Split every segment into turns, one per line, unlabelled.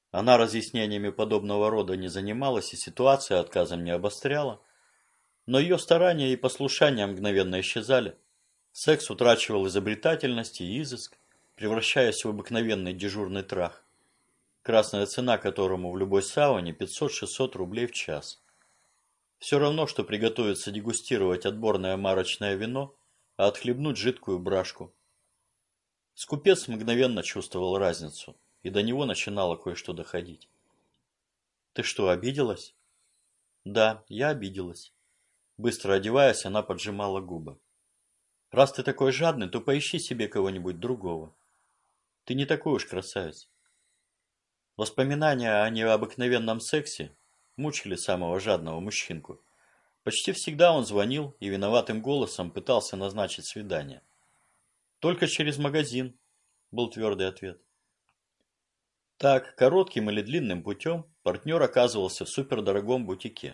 Она разъяснениями подобного рода не занималась и ситуацию отказом не обостряла, но ее старания и послушания мгновенно исчезали. Секс утрачивал изобретательность и изыск, превращаясь в обыкновенный дежурный трах, красная цена которому в любой сауне 500-600 рублей в час. Все равно, что приготовиться дегустировать отборное марочное вино, а отхлебнуть жидкую брашку. Скупец мгновенно чувствовал разницу, и до него начинало кое-что доходить. «Ты что, обиделась?» «Да, я обиделась». Быстро одеваясь, она поджимала губы. «Раз ты такой жадный, то поищи себе кого-нибудь другого. Ты не такой уж красавец». Воспоминания о необыкновенном сексе мучили самого жадного мужчинку. Почти всегда он звонил и виноватым голосом пытался назначить свидание. «Только через магазин», был твердый ответ. Так, коротким или длинным путем партнер оказывался в супердорогом бутике.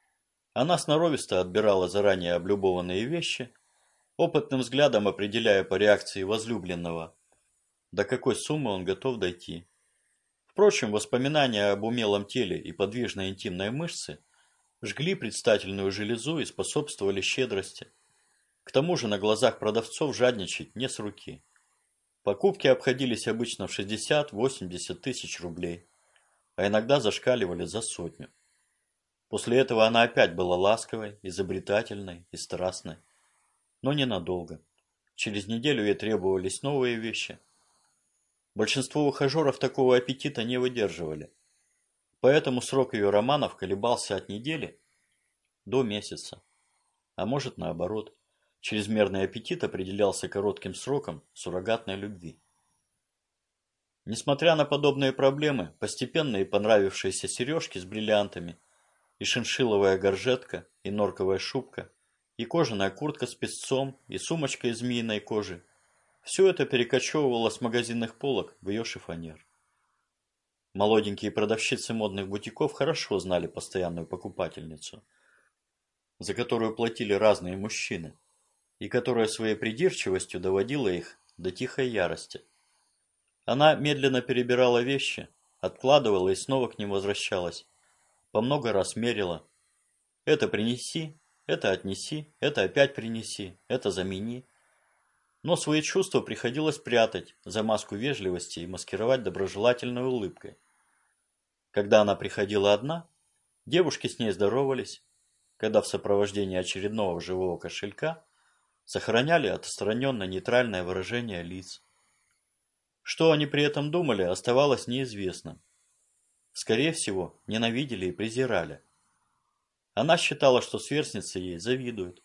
Она сноровисто отбирала заранее облюбованные вещи, опытным взглядом определяя по реакции возлюбленного, до какой суммы он готов дойти. Впрочем, воспоминания об умелом теле и подвижной интимной мышце жгли предстательную железу и способствовали щедрости. К тому же на глазах продавцов жадничать не с руки. Покупки обходились обычно в 60-80 тысяч рублей, а иногда зашкаливали за сотню. После этого она опять была ласковой, изобретательной и страстной. Но ненадолго. Через неделю ей требовались новые вещи. Большинство ухажеров такого аппетита не выдерживали. Поэтому срок ее романов колебался от недели до месяца. А может наоборот. Чрезмерный аппетит определялся коротким сроком суррогатной любви. Несмотря на подобные проблемы, постепенно и понравившиеся сережки с бриллиантами, и шиншилловая горжетка, и норковая шубка, и кожаная куртка с песцом, и сумочка из змеиной кожи – все это перекочевывало с магазинных полок в ее шифоньер. Молоденькие продавщицы модных бутиков хорошо знали постоянную покупательницу, за которую платили разные мужчины, и которая своей придирчивостью доводила их до тихой ярости. Она медленно перебирала вещи, откладывала и снова к ним возвращалась, по много раз мерила. Это принеси, это отнеси, это опять принеси, это замени. Но свои чувства приходилось прятать за маску вежливости и маскировать доброжелательной улыбкой. Когда она приходила одна, девушки с ней здоровались, когда в сопровождении очередного живого кошелька сохраняли отстраненно-нейтральное выражение лиц. Что они при этом думали, оставалось неизвестным. Скорее всего, ненавидели и презирали. Она считала, что сверстницы ей завидуют.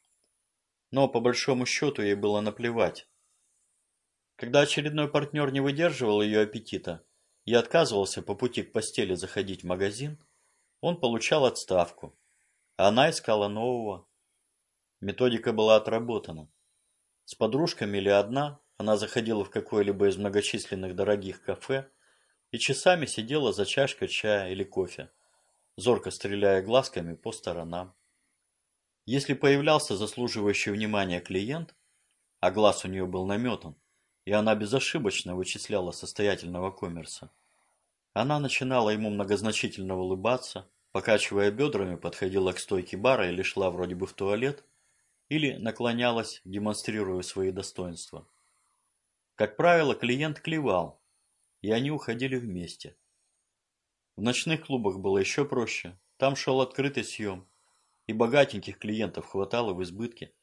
Но по большому счету ей было наплевать. Когда очередной партнер не выдерживал ее аппетита и отказывался по пути к постели заходить в магазин, он получал отставку, а она искала нового. Методика была отработана. С подружками или одна она заходила в какое-либо из многочисленных дорогих кафе и часами сидела за чашкой чая или кофе, зорко стреляя глазками по сторонам. Если появлялся заслуживающий внимания клиент, а глаз у нее был наметан, и она безошибочно вычисляла состоятельного коммерса, она начинала ему многозначительно улыбаться, покачивая бедрами, подходила к стойке бара или шла вроде бы в туалет, или наклонялась, демонстрируя свои достоинства. Как правило, клиент клевал, и они уходили вместе. В ночных клубах было еще проще, там шел открытый съем, и богатеньких клиентов хватало в избытке.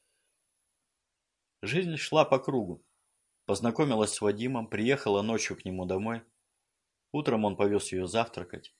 Жизнь шла по кругу. Познакомилась с Вадимом, приехала ночью к нему домой. Утром он повез ее завтракать.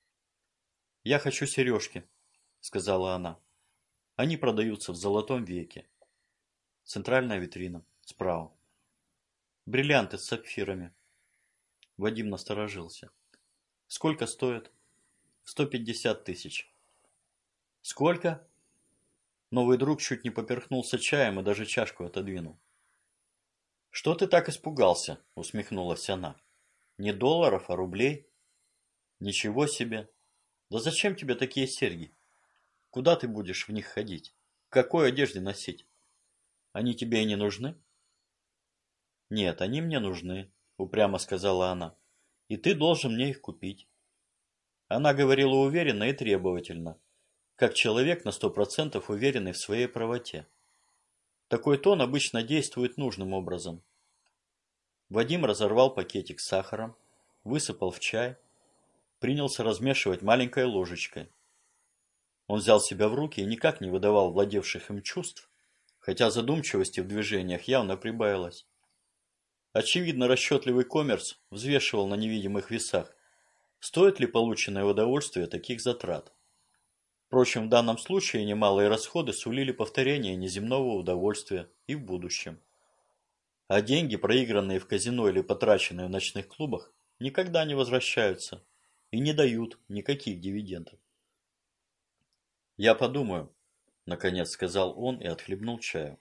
«Я хочу сережки», — сказала она. «Они продаются в Золотом веке. Центральная витрина, справа. Бриллианты с сапфирами». Вадим насторожился. «Сколько стоят?» 150 тысяч. «Сколько?» Новый друг чуть не поперхнулся чаем и даже чашку отодвинул. «Что ты так испугался?» — усмехнулась она. «Не долларов, а рублей?» «Ничего себе! Да зачем тебе такие серьги? Куда ты будешь в них ходить? В какой одежде носить? Они тебе и не нужны?» «Нет, они мне нужны», — упрямо сказала она. и ты должен мне их купить. Она говорила уверенно и требовательно, как человек на 100% уверенный в своей правоте. Такой тон обычно действует нужным образом. Вадим разорвал пакетик с сахаром, высыпал в чай, принялся размешивать маленькой ложечкой. Он взял себя в руки и никак не выдавал владевших им чувств, хотя задумчивости в движениях явно прибавилось. Очевидно, расчетливый коммерс взвешивал на невидимых весах, стоит ли полученное удовольствие таких затрат. Впрочем, в данном случае немалые расходы сулили повторение неземного удовольствия и в будущем. А деньги, проигранные в казино или потраченные в ночных клубах, никогда не возвращаются и не дают никаких дивидендов. «Я подумаю», – наконец сказал он и отхлебнул чаю.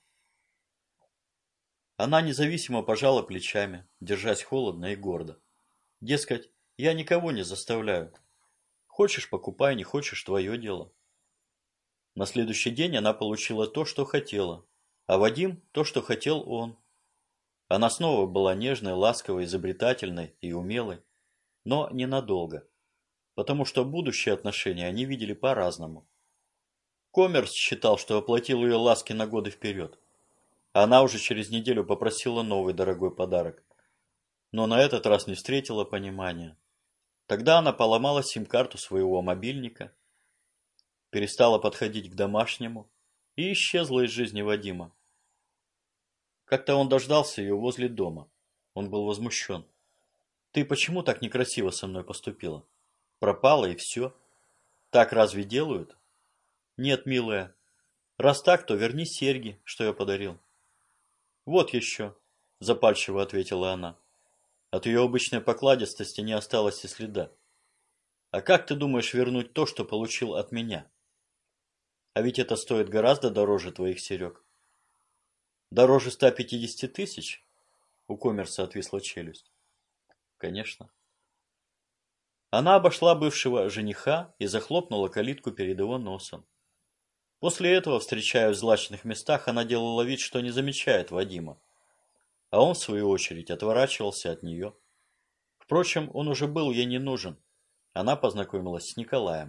Она независимо пожала плечами, держась холодно и гордо. Дескать, я никого не заставляю. Хочешь – покупай, не хочешь – твое дело. На следующий день она получила то, что хотела, а Вадим – то, что хотел он. Она снова была нежной, ласковой, изобретательной и умелой, но ненадолго, потому что будущие отношения они видели по-разному. Коммерс считал, что оплатил ее ласки на годы вперед. Она уже через неделю попросила новый дорогой подарок, но на этот раз не встретила понимания. Тогда она поломала сим-карту своего мобильника, перестала подходить к домашнему и исчезла из жизни Вадима. Как-то он дождался ее возле дома. Он был возмущен. «Ты почему так некрасиво со мной поступила? Пропала и все. Так разве делают?» «Нет, милая. Раз так, то верни серьги, что я подарил». «Вот еще», – запальчиво ответила она. От ее обычной покладистости не осталось и следа. «А как ты думаешь вернуть то, что получил от меня? А ведь это стоит гораздо дороже твоих серег». «Дороже 150 тысяч?» У коммерса отвисла челюсть. «Конечно». Она обошла бывшего жениха и захлопнула калитку перед его носом. После этого, встречая в злачных местах, она делала вид, что не замечает Вадима, а он, в свою очередь, отворачивался от нее. Впрочем, он уже был ей не нужен. Она познакомилась с Николаем.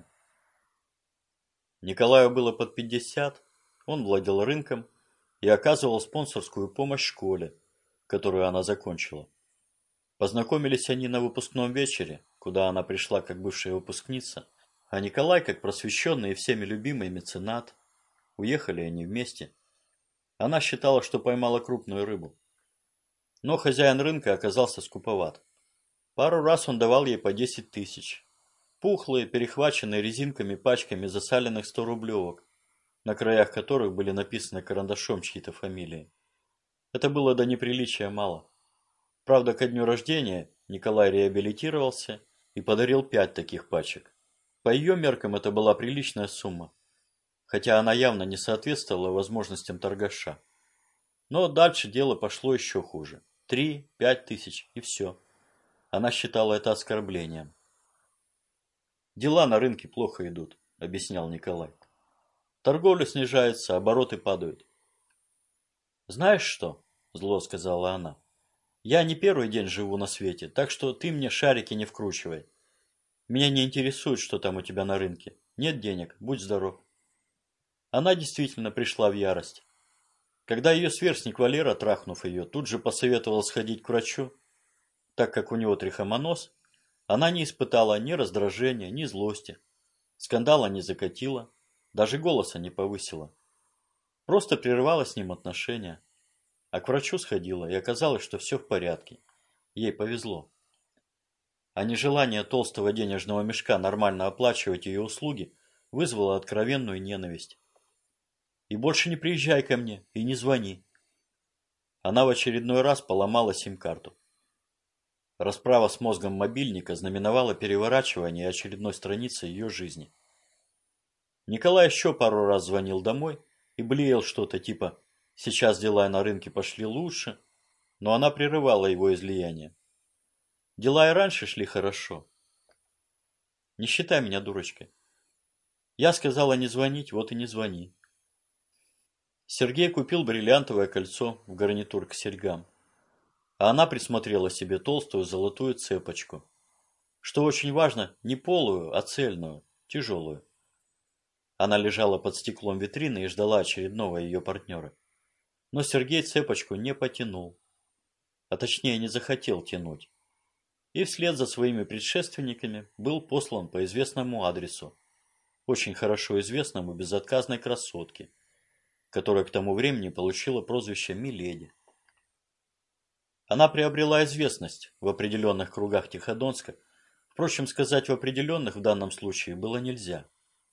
Николаю было под 50, он владел рынком и оказывал спонсорскую помощь школе, которую она закончила. Познакомились они на выпускном вечере, куда она пришла как бывшая выпускница, а Николай, как просвещенный и всеми любимый меценат. Уехали они вместе. Она считала, что поймала крупную рыбу. Но хозяин рынка оказался скуповат. Пару раз он давал ей по 10 тысяч. Пухлые, перехваченные резинками пачками засаленных 100-рублевок, на краях которых были написаны карандашом чьи-то фамилии. Это было до неприличия мало. Правда, ко дню рождения Николай реабилитировался и подарил 5 таких пачек. По ее меркам это была приличная сумма, хотя она явно не соответствовала возможностям торгаша. Но дальше дело пошло еще хуже. 3-5 тысяч и все. Она считала это оскорблением. «Дела на рынке плохо идут», – объяснял Николай. «Торговля снижается, обороты падают». «Знаешь что?» – зло сказала она. «Я не первый день живу на свете, так что ты мне шарики не вкручивай. Меня не интересует, что там у тебя на рынке. Нет денег, будь здоров». Она действительно пришла в ярость. Когда ее сверстник Валера, трахнув ее, тут же посоветовал сходить к врачу, так как у него трихомоноз, она не испытала ни раздражения, ни злости. Скандала не закатила, даже голоса не повысила. Просто прервала с ним отношения. А к врачу сходила, и оказалось, что все в порядке. Ей повезло. А нежелание толстого денежного мешка нормально оплачивать ее услуги вызвало откровенную ненависть. «И больше не приезжай ко мне, и не звони». Она в очередной раз поломала сим-карту. Расправа с мозгом мобильника знаменовала переворачивание очередной страницы ее жизни. Николай еще пару раз звонил домой и блеял что-то типа «сейчас дела на рынке пошли лучше», но она прерывала его излияние. Дела и раньше шли хорошо. Не считай меня дурочкой. Я сказала не звонить, вот и не звони. Сергей купил бриллиантовое кольцо в гарнитур к серьгам, а она присмотрела себе толстую золотую цепочку что очень важно, не полую, а цельную, тяжелую. Она лежала под стеклом витрины и ждала очередного ее партнера. Но Сергей цепочку не потянул, а точнее не захотел тянуть. И вслед за своими предшественниками был послан по известному адресу, очень хорошо известному безотказной красотке, которая к тому времени получила прозвище Миледи. Она приобрела известность в определенных кругах Тиходонска, впрочем, сказать в определенных в данном случае было нельзя.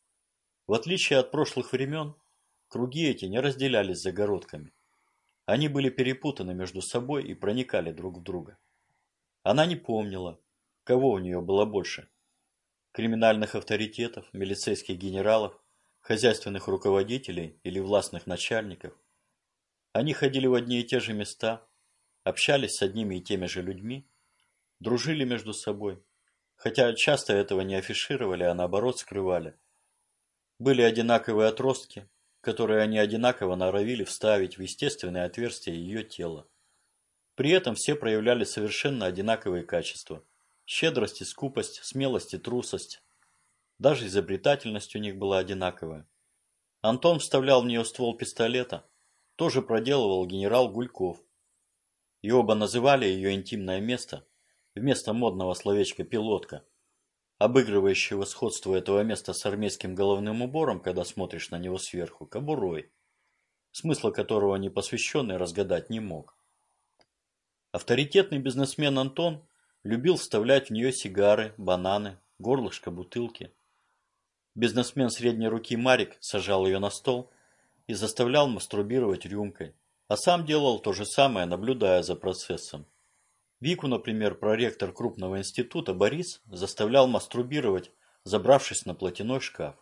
В отличие от прошлых времен, круги эти не разделялись загородками. Они были перепутаны между собой и проникали друг в друга. Она не помнила, кого у нее было больше: криминальных авторитетов, милицейских генералов, хозяйственных руководителей или властных начальников. Они ходили в одни и те же места, общались с одними и теми же людьми, дружили между собой, хотя часто этого не афишировали, а наоборот скрывали. Были одинаковые отростки, которые они одинаково норовили вставить в естественные отверстия ее тела. При этом все проявляли совершенно одинаковые качества: щедрость и скупость, смелость и трусость. Даже изобретательность у них была одинаковая. Антон вставлял в нее ствол пистолета, тоже проделывал генерал Гульков. И оба называли ее интимное место, вместо модного словечка «пилотка», обыгрывающего сходство этого места с армейским головным убором, когда смотришь на него сверху, кобурой, смысла которого непосвященный разгадать не мог. Авторитетный бизнесмен Антон любил вставлять в нее сигары, бананы, горлышко бутылки. Бизнесмен средней руки Марик сажал ее на стол и заставлял мастурбировать рюмкой, а сам делал то же самое, наблюдая за процессом. Вику, например, проректор крупного института Борис заставлял мастурбировать, забравшись на платяной шкаф.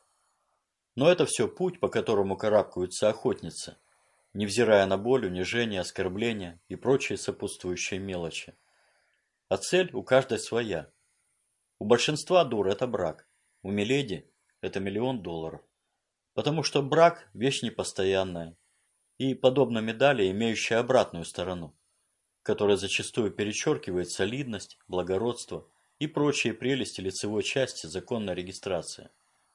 Но это все путь, по которому карабкаются охотницы, невзирая на боль, унижение, оскорбления и прочие сопутствующие мелочи. А цель у каждой своя. У большинства дур это брак, у Миледи это $1 000 000. Потому что брак – вещь непостоянная и, подобно медали, имеющая обратную сторону, которая зачастую перечеркивает солидность, благородство и прочие прелести лицевой части законной регистрации.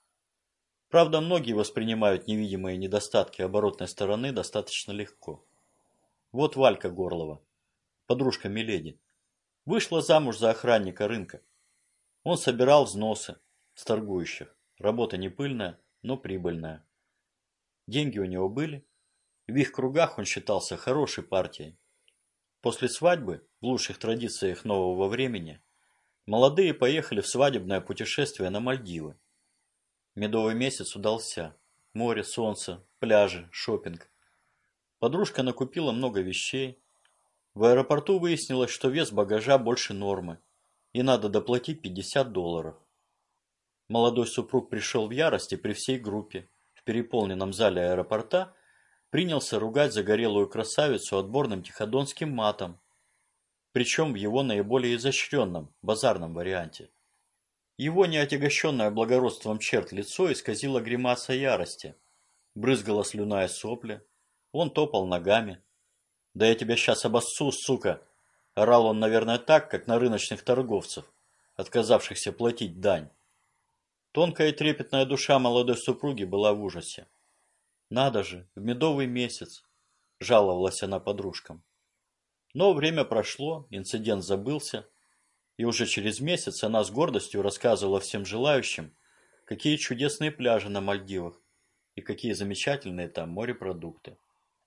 Правда, многие воспринимают невидимые недостатки оборотной стороны достаточно легко. Вот Валька Горлова, подружка Миледи, вышла замуж за охранника рынка. Он собирал взносы с торгующих, работа не пыльная, но прибыльная. Деньги у него были, в их кругах он считался хорошей партией. После свадьбы, в лучших традициях нового времени, молодые поехали в свадебное путешествие на Мальдивы. Медовый месяц удался. Море, солнце, пляжи, шопинг. Подружка накупила много вещей. В аэропорту выяснилось, что вес багажа больше нормы, и надо доплатить $50. Молодой супруг пришел в ярости при всей группе. В переполненном зале аэропорта принялся ругать загорелую красавицу отборным тиходонским матом, причем в его наиболее изощренном, базарном варианте. Его неотягощенное благородством черт лицо исказило гримаса ярости, брызгала слюна и сопли, он топал ногами. «Да я тебя сейчас обоссу, сука!» Орал он, наверное, так, как на рыночных торговцев, отказавшихся платить дань. Тонкая и трепетная душа молодой супруги была в ужасе. «Надо же, в медовый месяц!» – жаловалась она подружкам. Но время прошло, инцидент забылся, и уже через месяц она с гордостью рассказывала всем желающим, какие чудесные пляжи на Мальдивах и какие замечательные там морепродукты.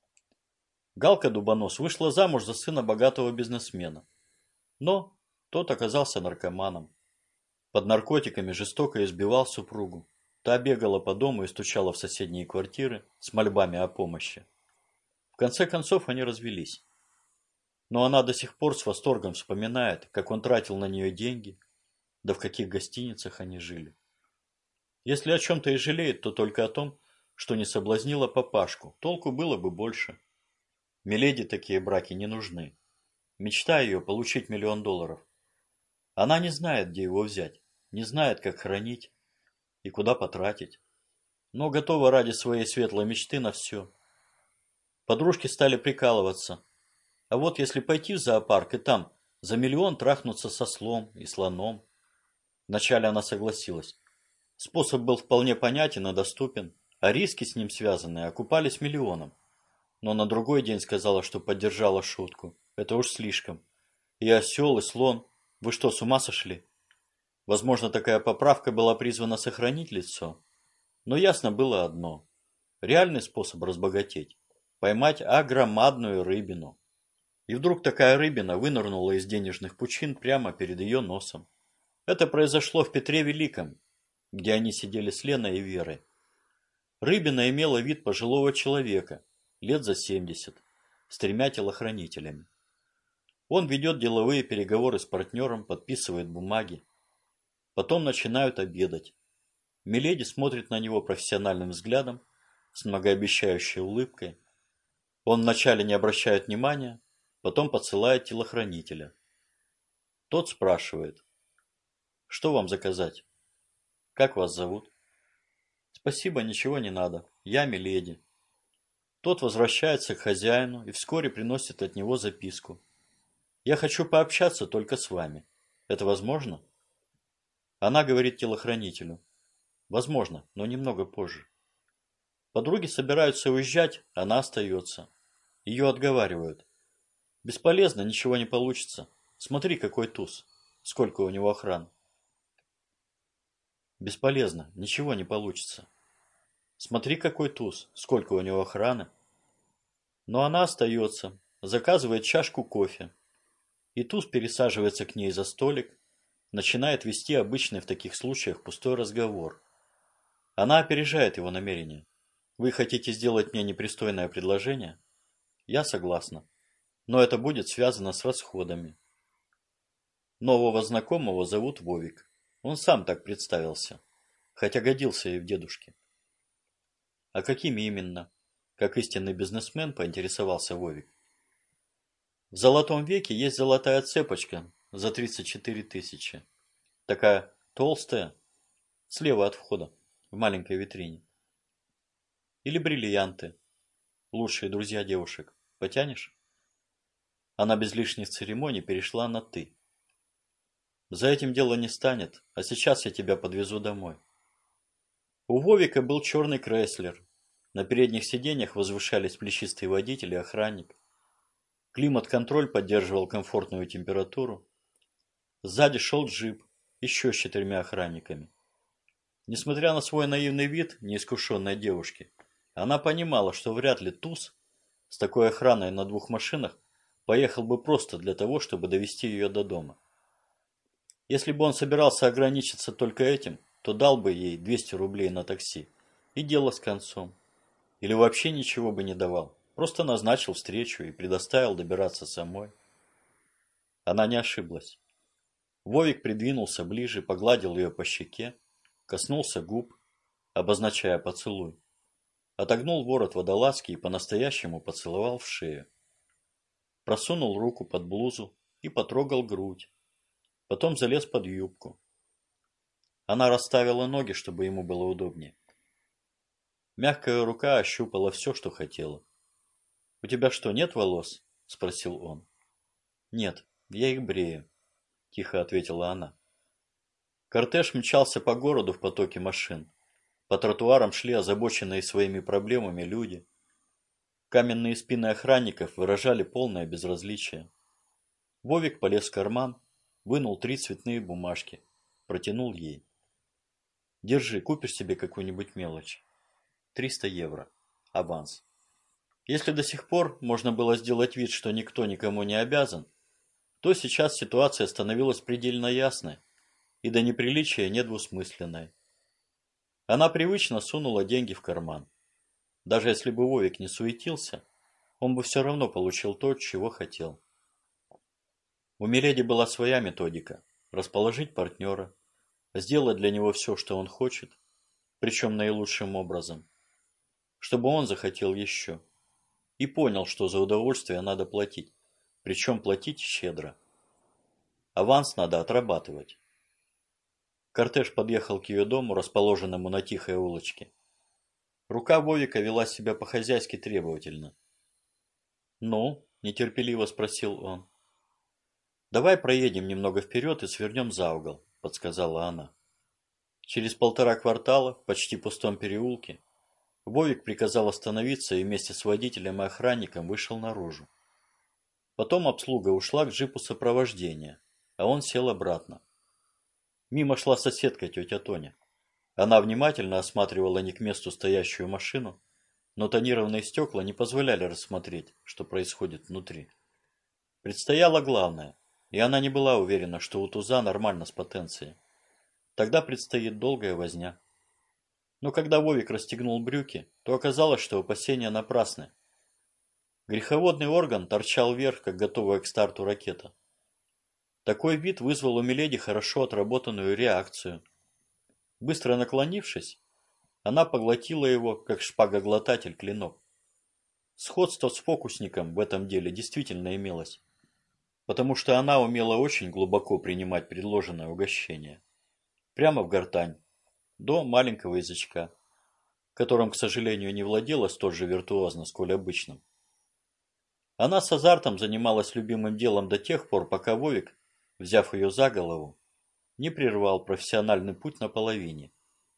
Галка Дубонос вышла замуж за сына богатого бизнесмена, но тот оказался наркоманом. Под наркотиками жестоко избивал супругу. Та бегала по дому и стучала в соседние квартиры с мольбами о помощи. В конце концов они развелись. Но она до сих пор с восторгом вспоминает, как он тратил на нее деньги, да в каких гостиницах они жили. Если о чем-то и жалеет, то только о том, что не соблазнила папашку, толку было бы больше. Миледи такие браки не нужны. Мечта ее получить $1 000 000. Она не знает, где его взять, не знает, как хранить и куда потратить, но готова ради своей светлой мечты на все. Подружки стали прикалываться. А вот если пойти в зоопарк и там за $1 000 000 трахнуться со слом и слоном, Вначале она согласилась. Способ был вполне понятен и доступен, а риски с ним связанные окупались миллионом. Но на другой день сказала, что поддержала шутку. Это уж слишком. И осел, и слон. Вы что, с ума сошли? Возможно, такая поправка была призвана сохранить лицо. Но ясно было одно. Реальный способ разбогатеть. Поймать огромадную рыбину. И вдруг такая рыбина вынырнула из денежных пучин прямо перед ее носом. Это произошло в Петре Великом, где они сидели с Леной и Верой. Рыбина имела вид пожилого человека, лет за 70, с 3 телохранителями. Он ведет деловые переговоры с партнером, подписывает бумаги. Потом начинают обедать. Миледи смотрит на него профессиональным взглядом, с многообещающей улыбкой. Он вначале не обращает внимания, потом посылает телохранителя. Тот спрашивает: «Что вам заказать? Как вас зовут?» «Спасибо, ничего не надо. Я миледи». Тот возвращается к хозяину и вскоре приносит от него записку. «Я хочу пообщаться только с вами. Это возможно?» Она говорит телохранителю: «Возможно, но немного позже». Подруги собираются уезжать, она остается. Ее отговаривают. «Бесполезно, ничего не получится. Смотри, какой туз. Сколько у него охраны». «Бесполезно, ничего не получится. Смотри, какой туз. Сколько у него охраны». Но она остается, заказывает чашку кофе. И туз пересаживается к ней за столик, начинает вести обычный в таких случаях пустой разговор. Она опережает его намерение. «Вы хотите сделать мне непристойное предложение?» «Я согласна. Но это будет связано с расходами». Нового знакомого зовут Вовик. Он сам так представился, хотя годился и в дедушке. «А какими именно?» Как истинный бизнесмен поинтересовался Вовик. «В Золотом веке есть золотая цепочка за 34 тысячи. Такая толстая, слева от входа, в маленькой витрине. Или бриллианты, лучшие друзья девушек. Потянешь?» Она без лишних церемоний перешла на «ты». «За этим дело не станет, а сейчас я тебя подвезу домой». У Вовика был черный Крейслер. На передних сиденьях возвышались плечистый водитель и охранник. Климат-контроль поддерживал комфортную температуру. Сзади шел джип, еще с 4 охранниками. Несмотря на свой наивный вид неискушенной девушки, она понимала, что вряд ли туз с такой охраной на 2 машинах поехал бы просто для того, чтобы довести ее до дома. Если бы он собирался ограничиться только этим, то дал бы ей 200 рублей на такси, и дело с концом. Или вообще ничего бы не давал, просто назначил встречу и предоставил добираться самой. Она не ошиблась. Вовик придвинулся ближе, погладил ее по щеке, коснулся губ, обозначая поцелуй. Отогнул ворот водолазки и по-настоящему поцеловал в шею. Просунул руку под блузу и потрогал грудь. Потом залез под юбку. Она расставила ноги, чтобы ему было удобнее. Мягкая рука ощупала все, что хотела. «У тебя что, нет волос?» – спросил он. «Нет, я их брею», – тихо ответила она. Кортеж мчался по городу в потоке машин. По тротуарам шли озабоченные своими проблемами люди. Каменные спины охранников выражали полное безразличие. Вовик полез в карман, вынул 3 цветные бумажки, протянул ей. «Держи, купишь себе какую-нибудь мелочь. 300 евро. Аванс». Если до сих пор можно было сделать вид, что никто никому не обязан, то сейчас ситуация становилась предельно ясной и до неприличия недвусмысленной. Она привычно сунула деньги в карман. Даже если бы Вовик не суетился, он бы все равно получил то, чего хотел. У Миледи была своя методика – расположить партнера, сделать для него все, что он хочет, причем наилучшим образом, чтобы он захотел еще. И понял, что за удовольствие надо платить, причем платить щедро. Аванс надо отрабатывать. Кортеж подъехал к ее дому, расположенному на тихой улочке. Рука Вовика вела себя по-хозяйски требовательно. «Ну?» – нетерпеливо спросил он. «Давай проедем немного вперед и свернем за угол. подсказала она. Через 1,5 квартала, в почти пустом переулке, Вовик приказал остановиться и вместе с водителем и охранником вышел наружу. Потом обслуга ушла к джипу сопровождения, а он сел обратно. Мимо шла соседка, тетя Тоня. Она внимательно осматривала не к месту стоящую машину, но тонированные стекла не позволяли рассмотреть, что происходит внутри. Предстояло главное, и она не была уверена, что у туза нормально с потенцией. Тогда предстоит долгая возня. Но когда Вовик расстегнул брюки, то оказалось, что опасения напрасны. Греховодный орган торчал вверх, как готовая к старту ракета. Такой вид вызвал у Миледи хорошо отработанную реакцию. Быстро наклонившись, она поглотила его, как шпагоглотатель клинок. Сходство с фокусником в этом деле действительно имелось, потому что она умела очень глубоко принимать предложенное угощение. Прямо в гортань, до маленького язычка, которым, к сожалению, не владела столь же виртуозно, сколь обычным. Она с азартом занималась любимым делом до тех пор, пока Вовик, взяв ее за голову, не прервал профессиональный путь наполовине.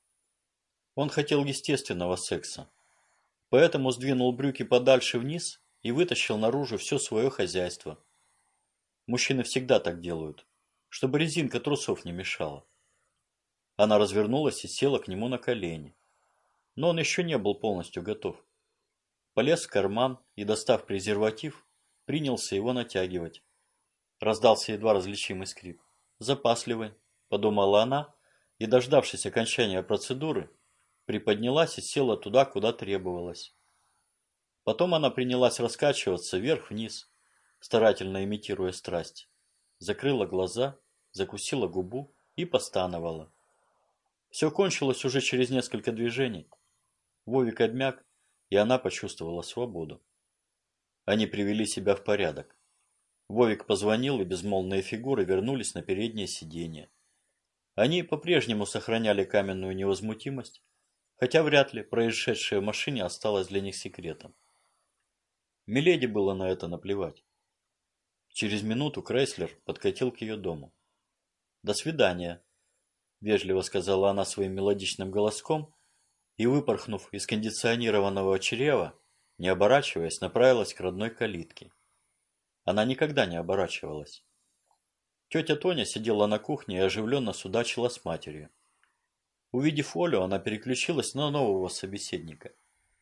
Он хотел естественного секса, поэтому сдвинул брюки подальше вниз и вытащил наружу все свое хозяйство. Мужчины всегда так делают, чтобы резинка трусов не мешала. Она развернулась и села к нему на колени. Но он еще не был полностью готов. Полез в карман и, достав презерватив, принялся его натягивать. Раздался едва различимый скрип. «Запасливый», – подумала она, и, дождавшись окончания процедуры, приподнялась и села туда, куда требовалось. Потом она принялась раскачиваться вверх-вниз, старательно имитируя страсть. Закрыла глаза, закусила губу и постановала. Все кончилось уже через несколько движений. Вовик обмяк, и она почувствовала свободу. Они привели себя в порядок. Вовик позвонил, и безмолвные фигуры вернулись на переднее сиденье. Они по-прежнему сохраняли каменную невозмутимость, хотя вряд ли происшедшее в машине осталось для них секретом. Миледи было на это наплевать. Через минуту Крейслер подкатил к ее дому. «До свидания», – вежливо сказала она своим мелодичным голоском и, выпорхнув из кондиционированного чрева, не оборачиваясь, направилась к родной калитке. Она никогда не оборачивалась. Тетя Тоня сидела на кухне и оживленно судачила с матерью. Увидев Олю, она переключилась на нового собеседника.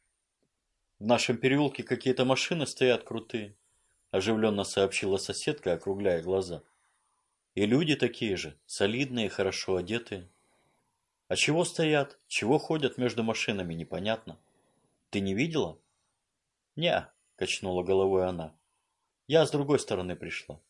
«В нашем переулке какие-то машины стоят крутые», – оживленно сообщила соседка, округляя глаза. «И люди такие же, солидные и хорошо одетые. А чего стоят, чего ходят между машинами, непонятно. Ты не видела?» «Не-а», – качнула головой она. «Я с другой стороны пришла».